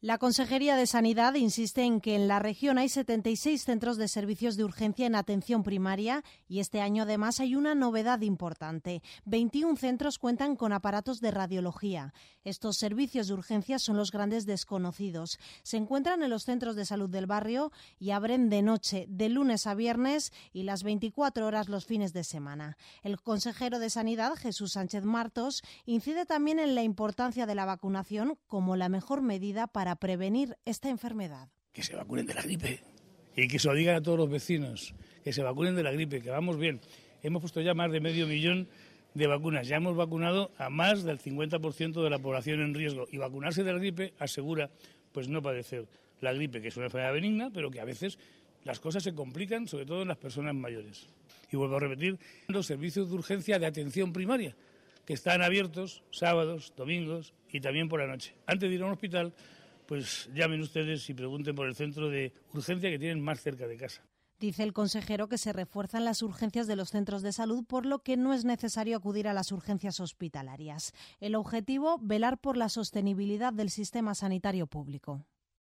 La Consejería de Sanidad insiste en que en la región hay 76 centros de servicios de urgencia en atención primaria y este año además hay una novedad importante. 21 centros cuentan con aparatos de radiología. Estos servicios de urgencia son los grandes desconocidos. Se encuentran en los centros de salud del barrio y abren de noche, de lunes a viernes y las 24 horas los fines de semana. El consejero de Sanidad, Jesús Sánchez Martos, incide también en la importancia de la vacunación como la mejor medida para prevenir esta enfermedad. Que se vacunen de la gripe y que se lo digan a todos los vecinos, que se vacunen de la gripe, que vamos bien. Hemos puesto ya más de 500.000 de vacunas, ya hemos vacunado a más del 50% de la población en riesgo y vacunarse de la gripe asegura pues no padecer la gripe, que es una enfermedad benigna, pero que a veces las cosas se complican, sobre todo en las personas mayores. Y vuelvo a repetir, los servicios de urgencia de atención primaria, que están abiertos sábados, domingos y también por la noche. Antes de ir a un hospital, pues llamen ustedes y pregunten por el centro de urgencia que tienen más cerca de casa. Dice el consejero que se refuerzan las urgencias de los centros de salud, por lo que no es necesario acudir a las urgencias hospitalarias. El objetivo, velar por la sostenibilidad del sistema sanitario público.